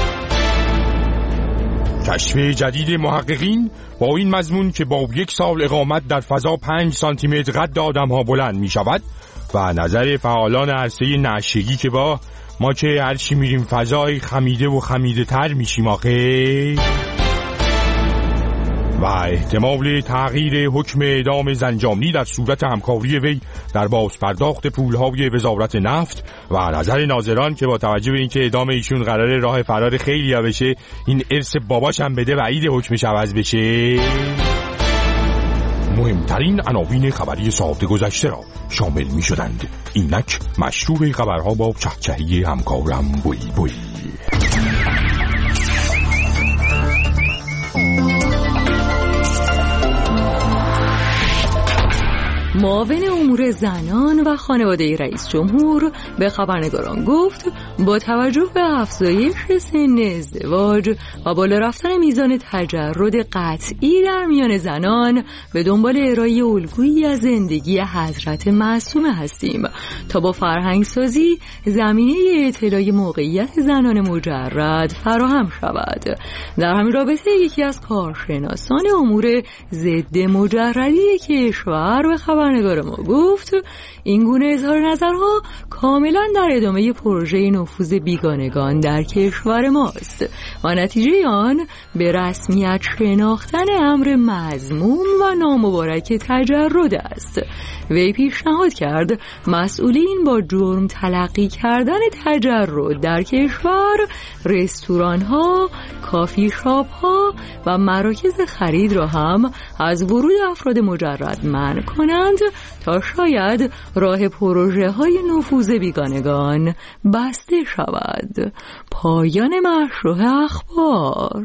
کشف جدید محققین با این مضمون که با یک سال اقامت در فضا پنج سانتی متر قد آدم ها بلند می شود و نظر فعالان عرصه نشگی که با ما که هرچی میریم فضای خمیده و خمیده تر میشیم آخه، و احتمال تغییر حکم اعدام زنجانی در صورت همکاری وی در بازپرداخت پولهای وزارت نفت و نظر ناظران که با توجه به اینکه اعدام ایشون قراره راه فرار خیلی ها بشه این ارث باباش هم بده بعید حکمش عوض بشه. مهمترین عناوین خبری ساعت گذشته را شامل می شدند. اینک مشروع خبرها با چهچهی همکارم بوی بوی. معاون امور زنان و خانواده رئیس جمهور به خبرنگاران گفت با توجه به افزایش سن ازدواج و بالا رفتن میزان تجرد قطعی در میان زنان به دنبال ارائه الگویی از زندگی حضرت معصومه هستیم تا با فرهنگ سازی زمینه اطلاع موقعیت زنان مجرد فراهم شود. در همین رابطه یکی از کارشناسان امور ضد مجردی کشور به خبرنگار ما گفت این گونه اظهار نظرها کاملا در ادامه پروژه نفوذ بیگانگان در کشور ماست و نتیجه آن به رسمیت شناختن امر مذموم و نامبارک تجرد است. وی پیشنهاد کرد مسئولین با جرم تلقی کردن تجرد در کشور رستوران ها، کافی شاپ ها و مراکز خرید را هم از ورود افراد مجرد منع کنند تا شاید راه پروژه های نفوذ بیگانگان بسته شود. پایان مشروع اخبار.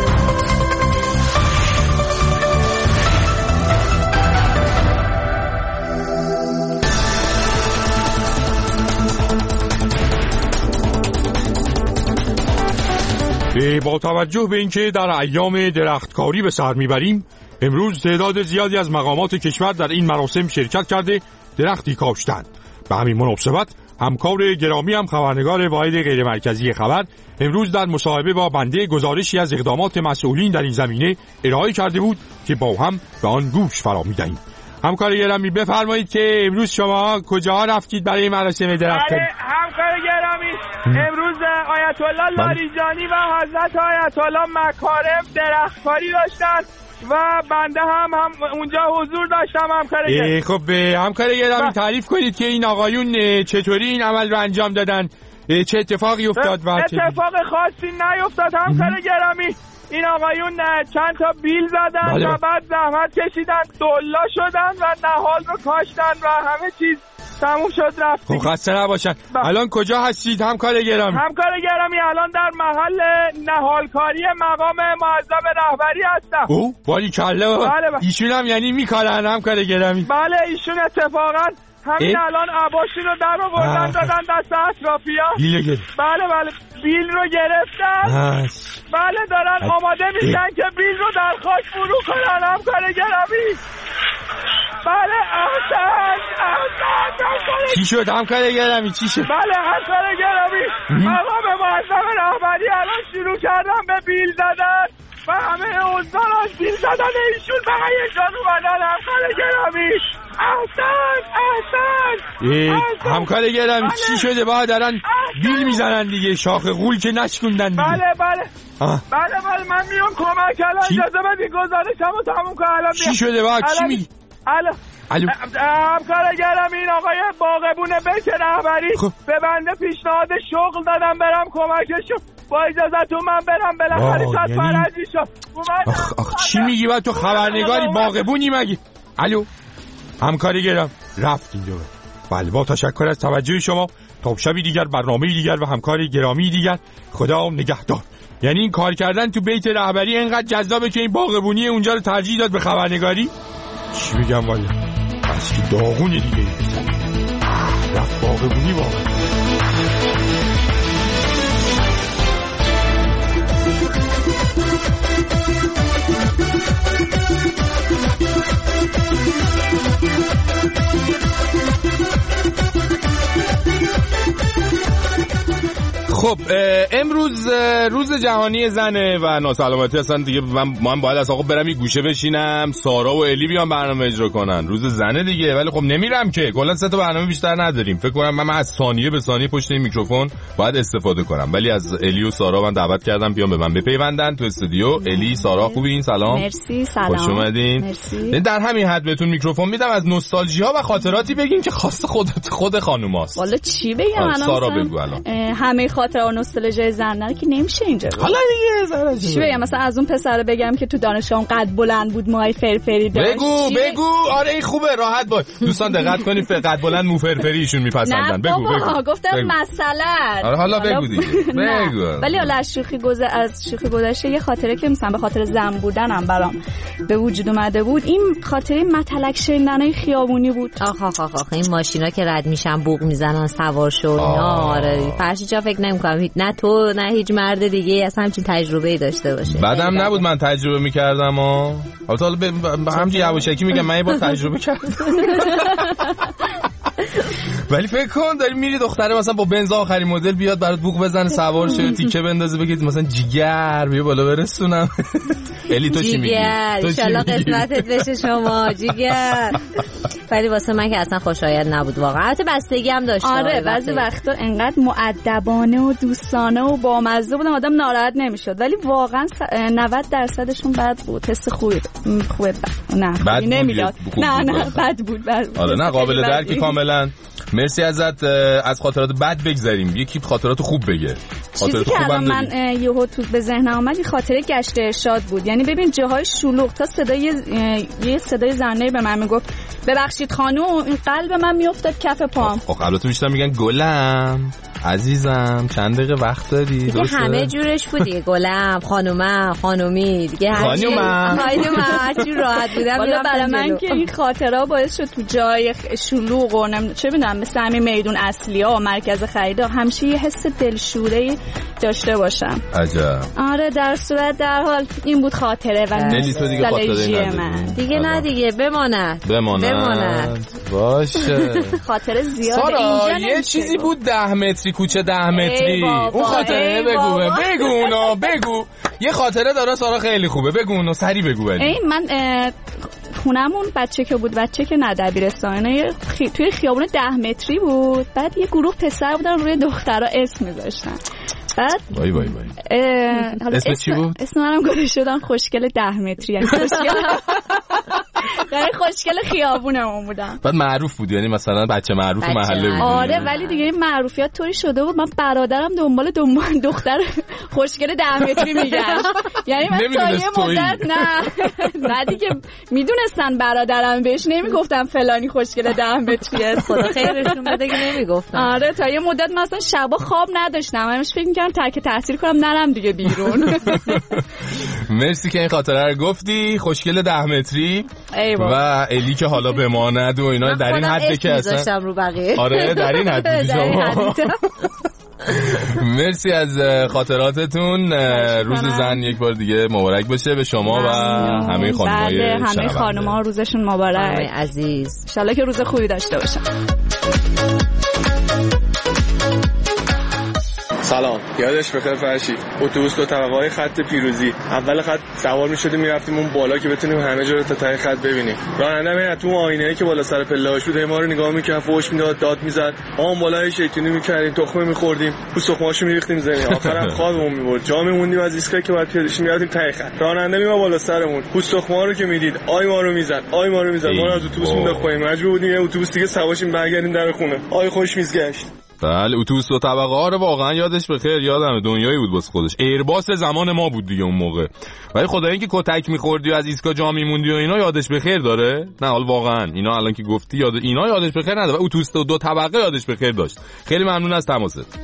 با توجه به اینکه در ایام درختکاری به سر میبریم، امروز تعداد زیادی از مقامات کشور در این مراسم شرکت کرده درختی کاشتند. به همین مناسبت همکار گرامی هم خبرنگار واحد غیر مرکزی خبر امروز در مصاحبه با بنده گزارشی از اقدامات مسئولین در این زمینه ارائه کرده بود که با هم به آن گوش فرا می‌دهیم. همکار گرامی بفرمایید که امروز شما کجا رفتید برای مراسم درختکاری؟ بله همکار گرامی امروز آیت الله لاریجانی و حضرت آیت الله مکارم درختکاری داشتن و بنده هم, هم اونجا حضور داشتم. همکار گرامی خب همکار گرامی تعریف کنید که این آقایون چطوری این عمل رو انجام دادن، چه اتفاقی افتاد؟ و اتفاق خاصی نیفتاد همکار گرامی. این آقایون چند تا بیل زدن بله. و بعد زحمت کشیدن، دلا شدن و نهال رو کاشتن و همه چیز تموم شد رفتیم. خب خسته نباشن. الان کجا هستید همکار گرامی؟ همکار گرامی الان در محل نهالکاری مقام معظم رهبری هستم. او باری کلا. بله بله. ایشون هم یعنی میکارن همکار گرامی؟ بله ایشون اتفاقا همین اه؟ الان عباشون رو در آوردن دادن دست اطرافیا. بیل بله بله بیل رو گرفتن. بله دارن اه. آماده میشن اه. که بیل رو در خاک فرو کنن همکار گرامی. بله احسن احسن. چی شد همکار گرامی چی شد؟ بله همکار گرامی مقام معظم رهبری الان شروع کردن به بیل زدن و همه اوزان از بیل زدن ایشون به هیجان اومدن همکار گرامی. احسن احسن همکار گرامی چی شده؟ با دارن بیل میزنن دیگه، شاخ غول که نشکوندن دیگه. بله بله آه. بله بله من میام کمک الان اجازه بدین گزارشمو تموم کنم الان. چی شده با چی میگی؟ الو الو همکار گرامی این آقای باغبون بیت رهبری خب. به بنده پیشنهاد شغل دادم برم کمکشون، با اجازهتون من برم بالاخره صد فرجی شد. آخ آخ چی میگی با تو خبرنگاری باغبونی مگی؟ الو همکار گرام رفت اینجا. بله با تشکر از توجه شما، تا شبی دیگر برنامه دیگر و همکار گرامی دیگر، خدا نگهدار. یعنی این کار کردن تو بیت رهبری اینقدر جذابه که این باغبونی اونجا رو ترجیح داد به خبرنگاری؟ چی بگم والا بس که داغونه دیگه رفت باغبونی واقعا. خب امروز روز جهانی زنه و ناسلامتی هستن دیگه. من من باید از آقا برم یه گوشه بشینم، سارا و الی بیان برنامه اجرا کنن. روز زنه دیگه، ولی خب نمیرم که، کلا سه تا برنامه بیشتر نداریم. فکر کنم من, من از ثانیه به ثانیه پشت این میکروفون باید استفاده کنم، ولی از الی و سارا من دعوت کردم بیان به من بپیوندن تو استودیو. الی سارا خوبین؟ سلام. مرسی سلام. خوش اومدین. مرسی. در همین حد بهتون میکروفون میدم، از نوستالژی ها و خاطراتی بگین که خاص خودت خود خانوماست. والا چی بگم الان؟ سارا بگو الان. همه خاطره و نوستالژی زنه که نمیشه اینجا. حالا دیگه زارا چی بگم؟ مثلا از اون پسر بگم که تو دانشگاه قد بلند بود، موهای فرفری داشت. بگو بگو. آره این خوبه، راحت باش. دوستان دقت کنید، قد بلند مو فرفری ایشون میپسندن. بگو بگو. گفتم مثلا. آره حالا بگو دیگه. بگو. ولی حالا از شوخی گذشته از شوخی گذشته یه خاطره که مثلا به خاطر زن بودنم برام به وجود اومده بود، این خاطره متلک شنیدنای خیابونی بود. آخ آخ آخ این ماشینا که رد میشن بوق میزنن سوار شو اینا. آره فرشی جا فکر نمی‌کنم نه تو نه هیچ مرد دیگه اصلا همچین تجربه‌ای داشته باشه. بعدم نبود من تجربه می‌کردم ها. حالا همین یواشکی میگم من یه بار تجربه کردم. ولی فکر کن داری میری دختره مثلا با بنز آخرین مدل بیاد برات بوق بزنه سوار شه تیکه بندازه بگید مثلا جیگر بیا بالا برسونم. الی تو چی میگی؟ تو ان شاءالله قسمتت بشه شما جیگر. ولی واسه من که اصلا خوشایند نبود واقعا. البته بستگی هم داشت. آره بعضی وقتا انقدر مؤدبانه و دوستانه و بامزه بودن آدم ناراحت نمیشد، ولی واقعا نود درصدشون بد بود. حس خوبی خوبه نه نمیداد. نه نه بد بود. آره نه قابل درک کاملا. مرسی ازت. از خاطرات بد بگذریم، یکی خاطرات خوب بگه. چیزی که الان من یهو تو به ذهنم اومد خاطره گشت ارشاد بود. یعنی ببین جاهای شلوغ تا صدای یه صدای زنه به من میگفت ببخشید خانم، این قلب من میافتاد کف پام. خب البته بیشتر میگن گلم عزیزم چند دقیقه وقت داری؟ دیگه همه جورش بود دیگه. گلم، خانومم، خانومی دیگه. خانومم خانومم هرچی راحت بودم. والا برای من که این خاطره باعث شد تو جای شلوغ و چه میدونم مثل همین میدون اصلی ها و مرکز خریدا همیشه یه حس دلشوره داشته باشم. عجب. آره در صورت در حال این بود خاطره و نوستالژی من. دیگه نه دیگه بماند بماند, بماند. باشه. خاطره زیاده سارا اینجا. یه چیزی بود ده متری کوچه ده متری اون خاطره بگو بگو اونو بگو. یه خاطره داره سارا خیلی خوبه بگو اونو سری بگو. این من خونمون بچه که بود بچه که نه دبیرستانه خی... توی خیابون ده متری بود. بعد یه گروه پسر بودن روی دخترها اسم میذاشتن. بعد وای وای وای حالا اسم چی بود؟ اسم منم گذاشته شدن خوشگل ده متری یعنی خوشگل یعنی خوشگل خیابونمون بودم. بعد معروف بود یعنی مثلا بچه معروف بچه محله بود. آره ولی دیگه این معروفیت طوری شده بود من برادرم دنبال دنبال دختر خوشگل ده متری میگشت. یعنی من تا یه مدت نه نه دیگه میدونستن برادرم بهش نمیگفتم فلانی خوشگل ده متریه. خدا خیرشون بده که نمیگفتن. آره تا یه مدت مثلا شبا خواب نداشتم همش فکر می‌کردم ترک تحصیل کنم نرم دیگه بیرون. مرسی که این خاطره رو گفتی. خوشگل ده متری و الی که حالا بماند و اینا در این حد که اصلا رو بقیه. آره در این حد شما. مرسی از خاطراتتون. روز زن یک بار دیگه مبارک باشه به شما و همه خانم‌های شنونده. همه خانم‌ها روزشون مبارک عزیز. ان شاءالله که روز خوبی داشته باشن. سلام، یادش بخیر فرشید. اتوبوس دو طبقه های خط پیروزی، اول خط سوار می‌شدیم می‌رفتیم اون بالا که بتونیم همه جا رو تا ته خط ببینیم. راننده میاد تو آینه‌ای که بالا سر پله‌اش بود ما رو نگاه می‌کرد، فوش میداد، داد می‌زد. ما اون بالای شیطونی می‌کردیم، تخمه می‌خوردیم، پوست تخمه‌اشو می‌ریختیم زمین. آخرام خوابمون می‌برد. جا می‌موندیم از ایستگاهی که بعد پیاده شیم می‌رفتیم ته خط. راننده میاد بالا سرمون، پوست تخمه‌ها رو که میدید، آی ما رو می‌زد، آی ما رو می‌زد. ما از اتوبوس موندیم پایین، مجبور بودیم یه اتوبوس دیگه سوارشیم برگردیم در خونه. آی خوش می‌گذشت. بله اتوبوس دو طبقه ها رو واقعا یادش بخیر. یادمه دنیایی بود واسه خودش. ایرباس زمان ما بود دیگه اون موقع. ولی خدای اینکه کتک می‌خوردی و از ایستگاه جا می‌موندی و اینا یادش بخیر داره. نه حال واقعا اینا الان که گفتی یاد اینا یادش بخیر نداره. و اتوبوس دو طبقه یادش بخیر داشت. خیلی ممنون از تماست.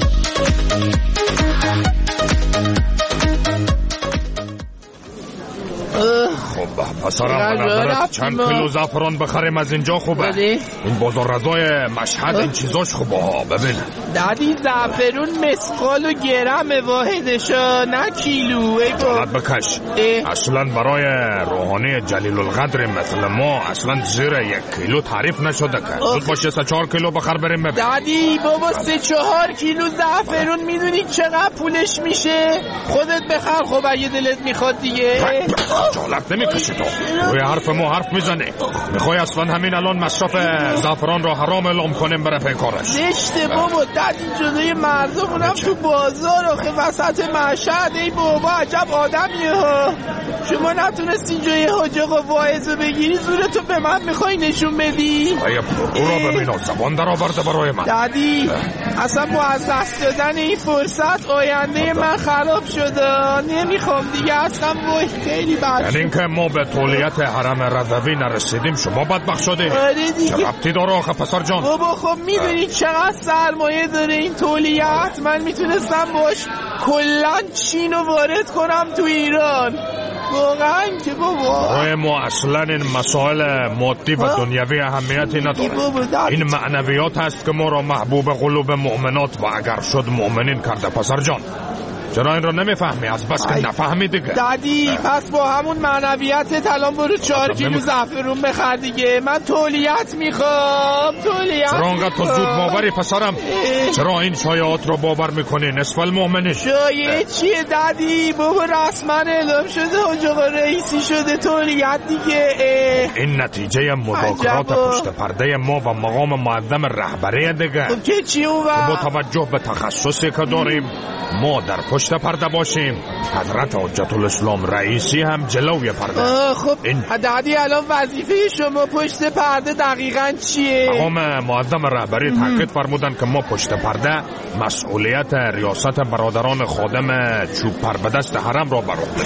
خب پسرم به نظرت چند کیلو زعفران بخریم از اینجا خوبه؟ این بازار رضای مشهد این چیزاش خوبه ها. ببین دادی زعفرون مسقال و گرم واحدشا نه کیلو. ای جالت بکش اه. اصلا برای روحانی جلیل القدر مثل ما اصلا زیر یک کیلو تعریف نشده که زود باشه سه چهار کیلو بخر بریم ببین. دادی بابا سه چهار کیلو زعفرون میدونی چقدر پولش میشه؟ خودت بخر خب اگه دلت میخواد دیگه. جالت نمیکشی تو روی حرف ما حرف میزنی. میخوای اصلا همین الان مصرف زعفران رو حرام اعلام کنیم بره پیکارش؟ زشته بابا دادی جلوی مردمونم تو بازار آخه وسط مشهد. ای بابا عجب آدمیه ها. شما نتونستی جای حاج آقا واعظو بگیری زورتو به من میخوای نشون بدی؟ ای او را ببین زبان در آورده برای من. دادی اصلا با از دست دادن این فرصت آینده من خراب شده. نمیخوام دیگه اصلا وای خیلی بد. یعنی اینکه ما به تولیت حرم رضوی نرسیدیم شما بدبخت شدیم. آره دیگه. چه ربطی داره آخه پسر جان؟ بابا خب میدونی چقدر سرمایه داره این تولیت. من میتونستم باش کلن چین رو وارد کنم تو ایران. واقعا که بابا برای ما اصلا این مسائل مادی و دنیوی اهمیتی نداره. این معنویات هست که ما را محبوب قلوب مؤمنات و اگر شد مؤمنین کرده پسر جان. چرا این رو نمیفهمی؟ از بس که نفهمی دیگه. دادی پس با همون معنویتت الان برو چهار کیلو زعفرون بخر دیگه. من تولیت میخوام تولیت. چرا انقدر تو زود باوری پسرم؟ چرا این شایعات رو باور میکنی؟ نصف المؤمنین. شایعه چیه دادی؟ بابا رسما اعلام شده حاج آقا رئیسی شده تولیت دیگه. اه. این نتیجه مذاکرات پشت پرده ما و مقام معظم رهبری دیگه. خب که چی اون وقت؟ با توجه به تخصصی که داریم ما در پشت پرده باشیم. حضرت حجت الاسلام رئیسی هم جلوی پرده. خب این دادی الان وظیفه شما پشت پرده دقیقاً چیه؟ مقام معظم رهبری تاکید فرمودن که ما پشت پرده مسئولیت ریاست برادران خادم چوب پر به دست حرم را بر عهده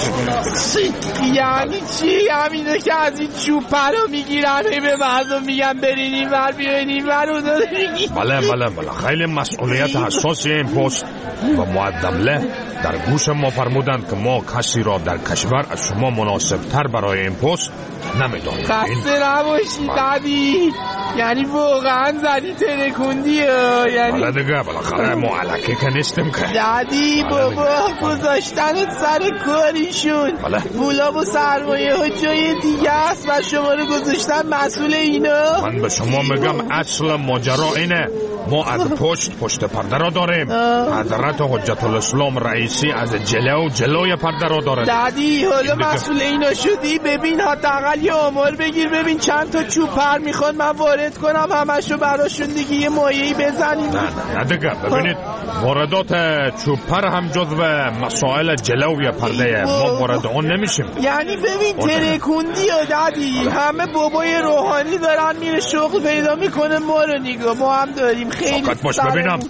داریم. یعنی چی؟ همینه که از این چوب پر رو میگیرن به مردم میگن برین این ور بیاین این ور رو دارین. بله بله بله خیلی مسئولیت حساسی این پست و معدمله در گوش ما فرمودند که ما کسی را در کشور از شما مناسب تر برای این پست نمیدونم. خسته نباشی دادی، یعنی واقعا زدی ترکوندی. یعنی حالا دیگه بالاخره ما علکی که نیستیم که دادی بابا گذاشتنت سر کاریشون، پولا و سرمایه ها جای دیگه است و شما رو گذاشتن مسئول اینا. من به شما میگم اصل ماجرا اینه، ما از پشت پشت پرده را داریم، حضرت حجت الاسلام رئیسی از جلو جلوی پرده را داره. دادی حالا مسئول اینا شدی، ببین حداقل یه آمار بگیر ببین چند تا چوب پر میخوان من وارد کنم همشو براشون دیگه یه مایه‌ای بزنیم. نه نه دیگه ببینید واردات چوب پر هم جزو مسائل جلوی پرده، ما وارد اون نمیشیم. یعنی ببین ترکوندی یا دادی، همه بابای روحانی دارن میره شغل پیدا میکنه، ما رو نگاه ما هم داریم خیلی فقط باش ببینم.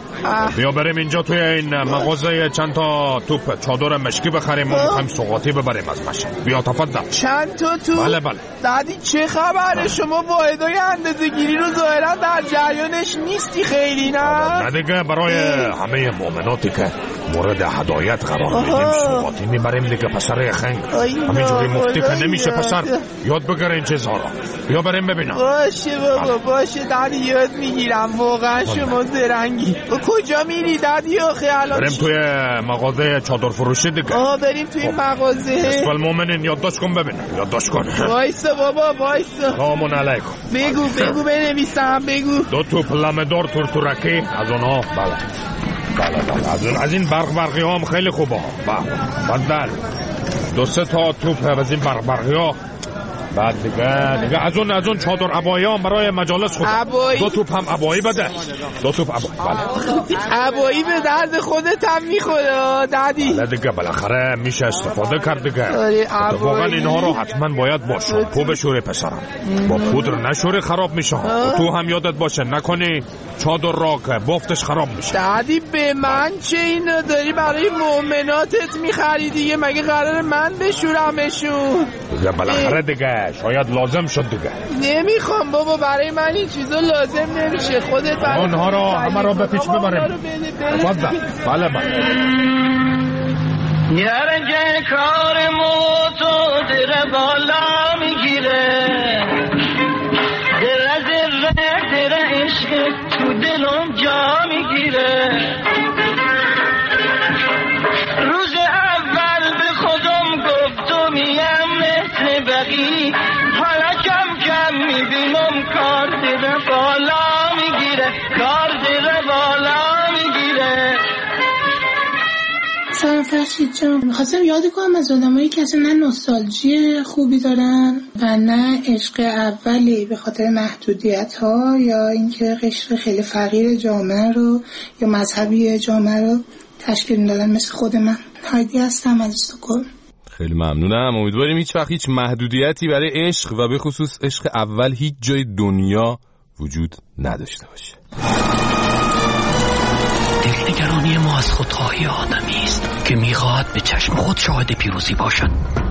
بیا بریم اینجا توی این مغازه چند تا توپ چادر مشکی بخریم و میخوایم سوغاتی ببریم از مشک. بیا تفضل. چند تا توپ؟ بله بله. دادی چه خبره؟ شما واحدهای اندازه گیری رو ظاهرا در جریانش نیستی خیلی نه؟ نه دیگه برای همه مؤمناتی که مورد هدایت قرار میدیم سوغاتی میبریم دیگه پسر خنگ. همینجوری مفتی که نمیشه پسر، یاد بگیر این چیزها را. بیا بریم ببینم. باشه بابا باشه دادی یاد میگیرم، واقعا شما زرنگی. کجا میری دادی آخه الان؟ بریم توی مغازه چادر فروشی دیگه. آه بریم توی مغازه. اسم المؤمنین یادداشت کن ببین، یادداشت کن. وایسا بابا وایسا. سلام علیکم. بگو بگو بنویسم بگو. دو توپ لمه‌دار تورتورکی از اونها. بله بله بله از این از این برق برقی ها هم خیلی خوبه. بله بدل دو سه تا توپ از این برق برقی ها. بعد دیگه دیگه از اون از اون چادر عبایی هم برای مجالس خوبه. دو توپ هم عبایی بده. دو توپ عبایی. بله عبایی به درد خودت هم میخوره دادی. بله دیگه بالاخره میشه استفاده کرد دیگه. واقعا اینها رو حتما باید باشه. تو بشوری پسرم، با پودر نشوری خراب میشه. تو هم یادت باشه نکنی چادر را که بافتش خراب میشه. دادی به من چه اینو داری برای مؤمناتت میخری دیگه؟ مگه قرار من بشورمشون؟ دیگه بالاخره دیگه شاید لازم شد دیگه. نمیخوام بابا، برای من این چیزا لازم نمیشه. خودت برای اونها رو همه رو به پیش ببریم. تفضل. بله بله. یارنگه کار موتو در بالا میگیره، در در در عشق تو دلم جا میگیره. روز اول به خودم گفتم میم مثل بقی، حالا کم کم میبینم کار در بالا میگیره، کار در بالا میگیره. سلام فرشید جان، میخواستم یاد کنم از آدمایی که اصلا نه نوستالژی خوبی دارن و نه عشق اولی به خاطر محدودیت ها یا اینکه قشر خیلی فقیر جامعه رو یا مذهبی جامعه رو تشکیل دادن مثل خود من. هایدی هستم از استکهلم. خیلی ممنونم. امیدواریم هیچ وقت هیچ محدودیتی برای عشق و به خصوص عشق اول هیچ جای دنیا وجود نداشته باشه. دلنگرانی ما از خودخواهی آدمی است که میخواهد به چشم خود شاهد پیروزی باشد.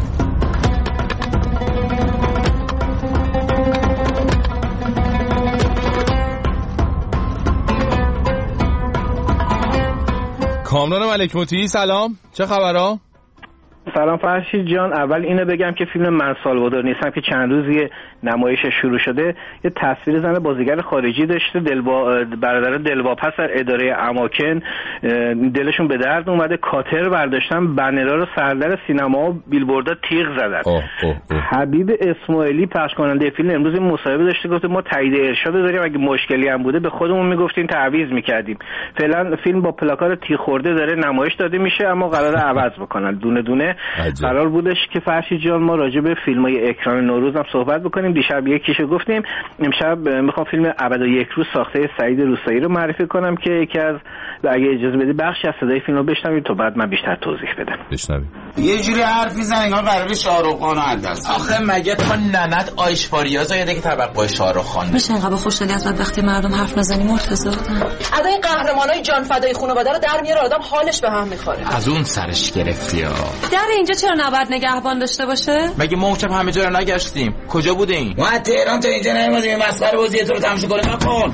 کامران ملک مطیعی سلام، چه خبرها؟ سلام فرشید جان، اول اینو بگم که فیلم من سالوادور نیستم که چند روزی نمایش شروع شده یه تصویر زن بازیگر خارجی داشته، دلوا برادر دلواپس در اداره اماکن دلشون به درد اومده، کاتر برداشتن بنرها رو سردر سینما و بیلبوردها تیغ زدن. اوه اوه اوه. حبیب اسماعیلی پخش کننده فیلم امروز این مصاحبه داشته، گفته ما تایید ارشاد داریم، اگه مشکلی هم بوده به خودمون میگفتیم تعویض میکردیم. فعلا فیلم با پلاکار تیغ خورده داره نمایش داده میشه اما قراره عوض بکنن دونه دونه. عجب. قرار بودش که فرشید جان ما راجع به فیلم‌های اکران نوروز هم صحبت بکنیم، دیشب یکیشو گفتیم، امشب میخوام فیلم ابد و یک روز ساخته سعید روستایی رو معرفی کنم که یکی از اگه اجازه بدی بخشی از صدای فیلم رو بشنویم تا بعد من بیشتر توضیح بدم. بشنویم. یه جوری حرف میزنن انگار قراره شاهرخ خان رو از دست. آخه مگه تو ننت آیشفاریا زاده که توقع شاهرخ خان میشه انقدر خوشحالی از وقتی مردم حرف نزنی مرتضی؟ ادای قهرمانای جان فدای خانواده رو در میاره، آدم حالش به هم میخوره. از اون سرش گرفتی ها. در اینجا چرا نباید نگهبان داشته باشه؟ مگه محکم همه جا رو نگشتیم؟ کجا بودین؟ ما از تهران تا اینجا نیومدیم مسخره بازی تو رو تماشا کنیم. نکن.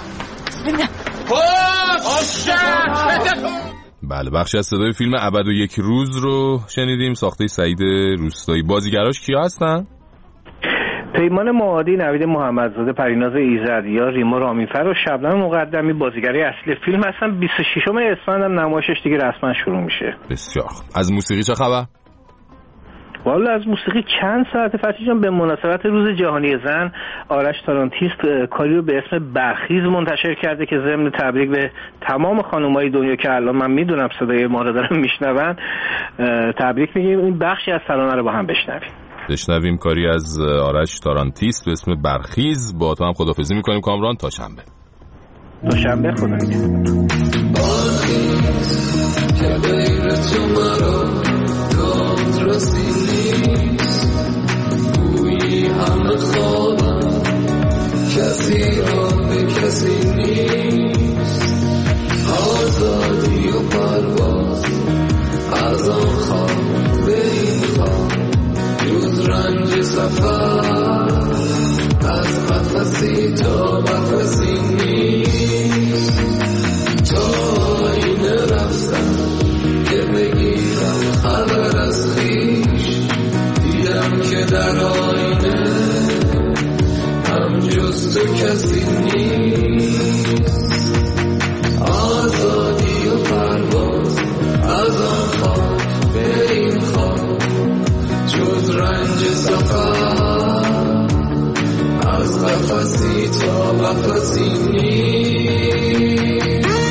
بله، بخشی از صدای فیلم ابد و یک روز رو شنیدیم، ساخته سعید روستایی. بازیگراش کیا هستن؟ پیمان معادی، نوید محمدزاده، پریناز ایزدیار، ریما رامیفر و شبنم مقدمی بازیگری اصلی فیلم هستن. بیست و ششم اسفند هم نمایشش دیگه رسما شروع میشه. بسیار خوب. از موسیقی چه خبر؟ والا از موسیقی چند ساعت فرشید جان به مناسبت روز جهانی زن آرش تارانتیست کاری رو به اسم برخیز منتشر کرده که ضمن تبریک به تمام خانم‌های دنیا که الان من میدونم صدای ما رو دارن میشنون تبریک میگیم. این بخشی از ترانه رو با هم بشنویم. بشنویم کاری از آرش تارانتیست به اسم برخیز. با تو هم خداحافظی میکنیم کامران، تا شنبه. تا شنبه خدا نگهدار. که غیر تو مرا دادرسی نیست، گویی همه خوابم کسی را به کسی نیست. آزادی و پرواز از آن خواب به این خواب، جز رنج سفر از قفسی تا قفسی نیست. تا اینه رفتم که بگیرم خبر از خویش، دیدم که در آینه هم جز تو کسی نیست. آزادی و پرواز از آن خواب به این خواب، جز رنج سفر از قفسی تا قفسی نیست.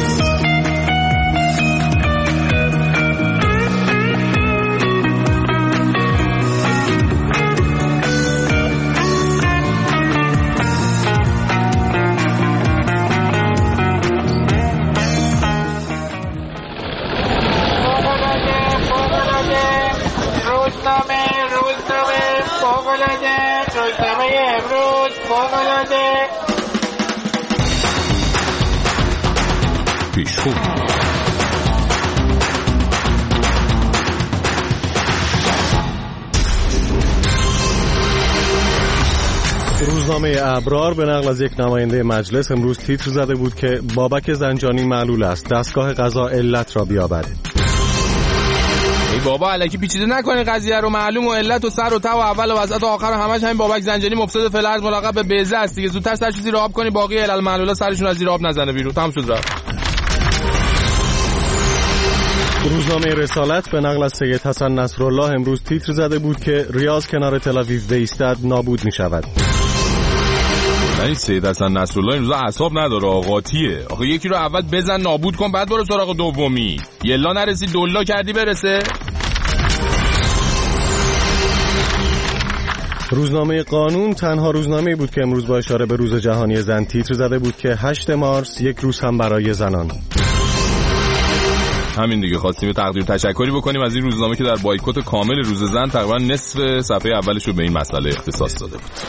پیشخون روزنامه ابرار به نقل از یک نماینده مجلس امروز تیتر زده بود که بابک زنجانی معلول است، دستگاه قضا علت را بیاورد. ای بابا الکی پیچیده نکنه قضیه رو. معلوم و علت و سر و ته و اول و وسط و آخر و همش همین بابک زنجانی مفسد فلرز ملقب به بیضه است دیگه. زودتر سر چیزی رو آب کنی باقی علل معلولا سرشون از زیر آب نزنه بیرون. تمام شد رفت. روزنامه رسالت به نقل از سید حسن نصرالله امروز تیتر زده بود که ریاض کنار تل‌آویو بایستد نابود می شود. این سید حسن نصرالله این روزا اعصاب نداره، آقاتیه. آخه یکی رو اول بزن نابود کن بعد برو سراغ دومی. یلا نرسی دولا کردی برسه. روزنامه قانون تنها روزنامه‌ای بود که امروز با اشاره به روز جهانی زن تیتر زده بود که هشتم مارس یک روز هم برای زنان. همین دیگه، خواستیم تقدیر تشکری بکنیم از این روزنامه که در بایکوت کامل روز زن تقریبا نصف صفحه اولش رو به این مسئله اختصاص داده بود.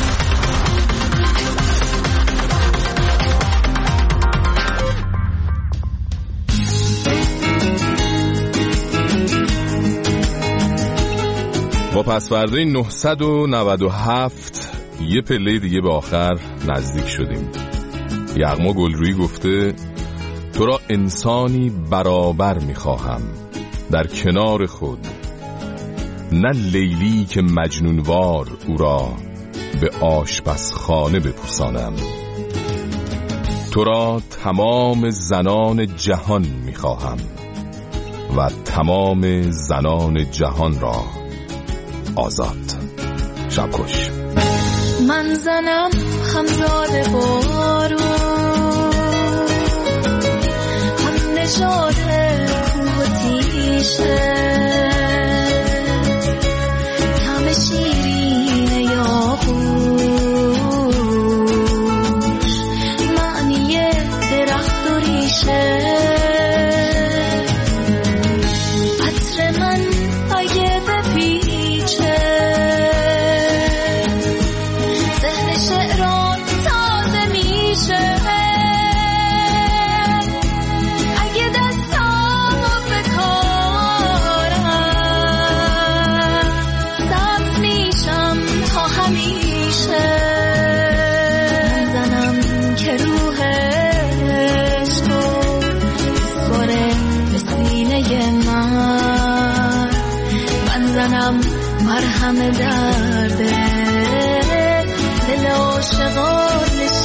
با پسورده نهصد و نود و هفت یه پله دیگه به آخر نزدیک شدیم. یغما گلرویی گفته تو را انسانی برابر میخواهم در کنار خود، نه لیلی که مجنونوار او را به آشپزخانه بپوسانم. تو را تمام زنان جهان میخواهم و تمام زنان جهان را آزاد. شبکش من زنم همزاد بارون، هم نژاد کوه و تیشه، طعم شیرین یاقوش، معنی درخت و ریشه. عطر من اگه بپیچه، ذهن شعران تازه میشه. اگه دستامو بکارم، سبز میشم تا همیشه. زنم که روحش رو بسپاره به سینه من، من زنم مرهم درده دل عاشقان